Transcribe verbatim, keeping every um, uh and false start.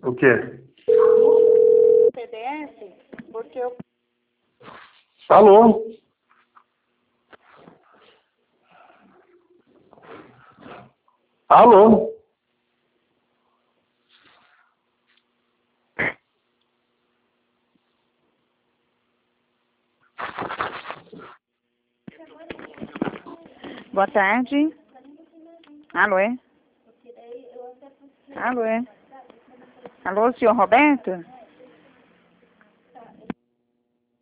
O quê? P D F? Porque eu... Alô? Alô? Boa tarde. Alô, é? Alô, é? Alô, senhor Roberto?